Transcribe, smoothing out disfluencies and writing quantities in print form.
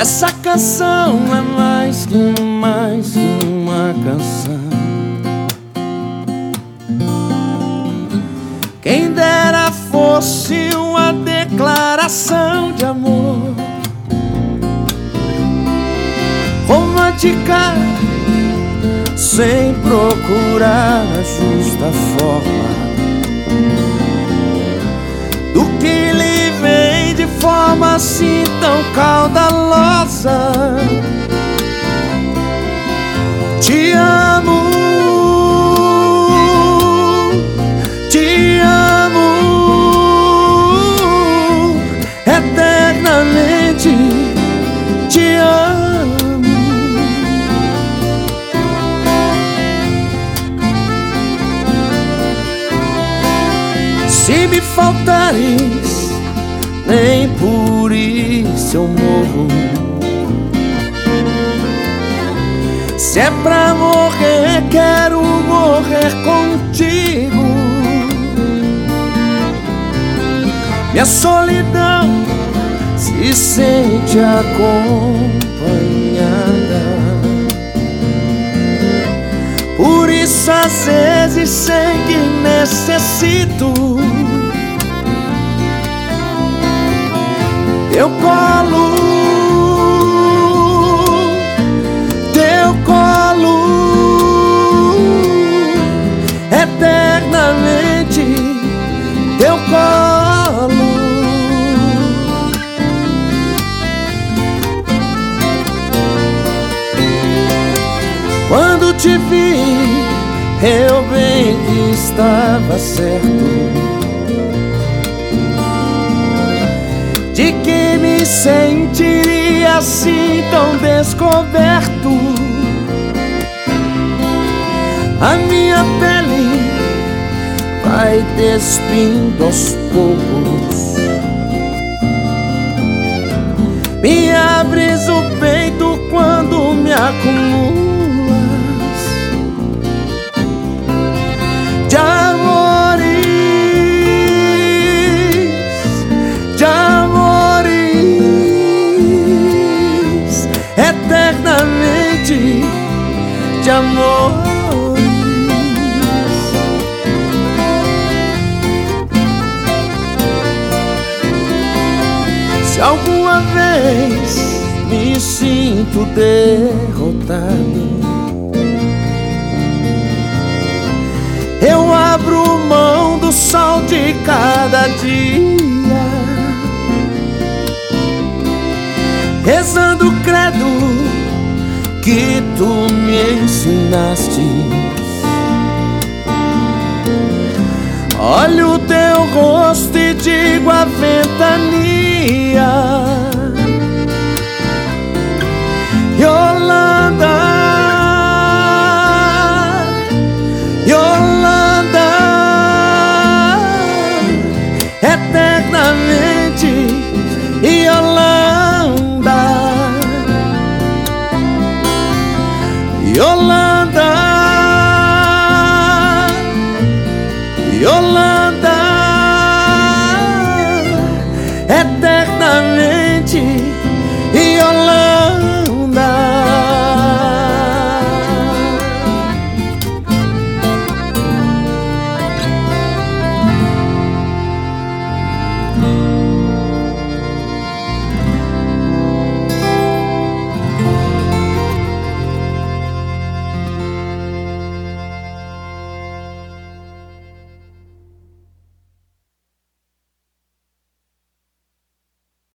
Essa canção é mais que uma canção. Quem dera fosse uma declaração de amor romântica, sem procurar a justa forma do que lhe vem de forma assim tão caudalosa. Te amo, te amo eternamente, te amo. Se me faltares, nem por isso eu morro. Se é pra morrer, quero morrer contigo. Minha solidão se sente acompanhada. Por isso às vezes sei que necessito teu colo, teu colo, eternamente teu colo. Quando te vi, eu bem que estava certo de que me sentiria assim tão descoberto. A minha pele vai despindo aos poucos. Me abres o peito quando me acumulas de amores, de amores, eternamente de amores. Se alguma vez me sinto derrotado, eu abro mão do sol de cada dia, rezando o credo que tu me ensinaste. Olho teu rosto e digo a ventania: Yolanda, Yolanda, eternamente Yolanda, Yolanda.